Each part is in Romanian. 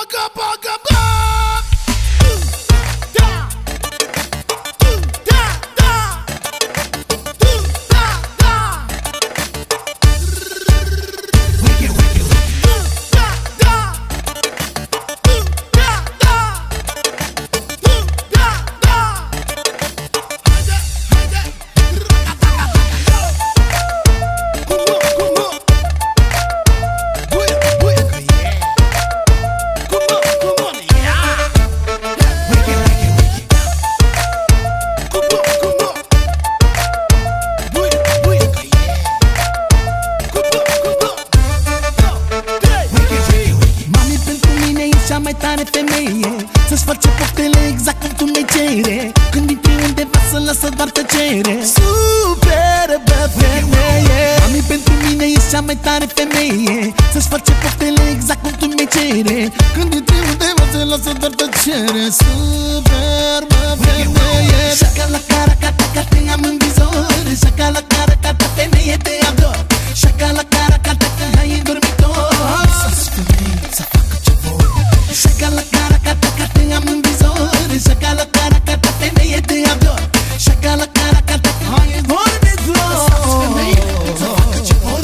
Mai tare femeie, să-ți face poftele exact cum tu ne cere. Când intri undeva să lasă doar tăcere. Superbă femeie, mami, pentru mine ești cea mai tare femeie. Să-ți face poftele exact cum tu ne cere. Când intri undeva să lasă doar tăcere. Superbă femeie. Șaca la cara, cata, ca te am în vizor. Șaca la cara, cata, femeie, te ador. Șaca la cara, cata, că hai în dormitor. Să-ți femei, să facă ce vor. Șaca la cara, cata, ca te am în vizor. Șaca la cara, cata, femeie, te ador. Șaca la cara, cata, că hai în dormitor. Să-ți femei, să facă ce vor.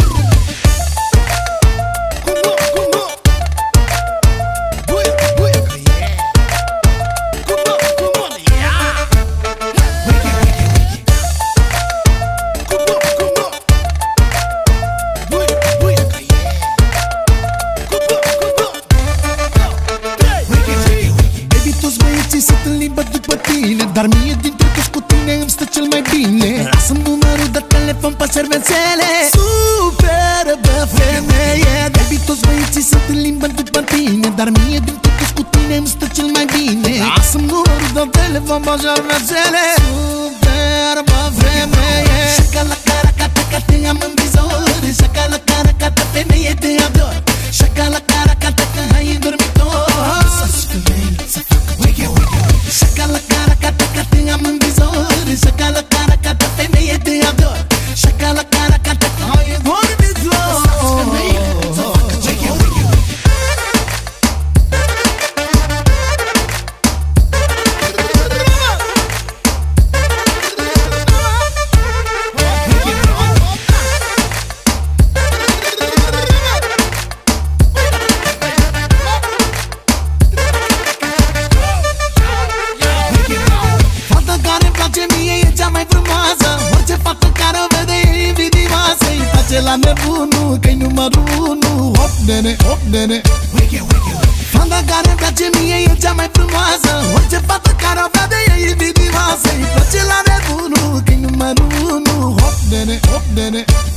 Cum nu? Buia, buia, că e. Cum nu, yeah. Wiki, wiki, wiki. Cum nu? Buia, buia, că e. Cum nu? Baby, toți băieții sunt în limbă după tine, dar mie dintre toți cu tine îmi stă cel mai bine. Lasă-mi numărul de telefon pe servențele. Superbă femeie. Baby, toți băieții sunt în limbă după tine, dar mie dintre toți cu tine îmi stă cel mai bine. Lasă-mi numărul de telefon pe servențele. Superbă femeie. Șaca la cara, cata, ca te am în vizor. Șaca la cara, cata, femeie, te ador. Șaca la cara, cata, că hai în dormitor. Să-ți femei, să facă ce vor. Șaca la cara, cata, ca te am în vizor. Șaca la cara, cata, femeie, te ador. Șaca la cara, cata, că hai în dormitor. Să-ți femei, să facă ce vor. Fata care-mi place mie e cea mai frumoasă. Orice fată care o vede e invidioasă. Îi face la nebunul, că-i numărul unu. Hop, nene, hop, nene. Fata care-mi place mie e cea mai frumoasă. Orice fată care o vede e invidioasă. Îi place la nebunul, că-i numărul unu. Hop, nene, hop, nene.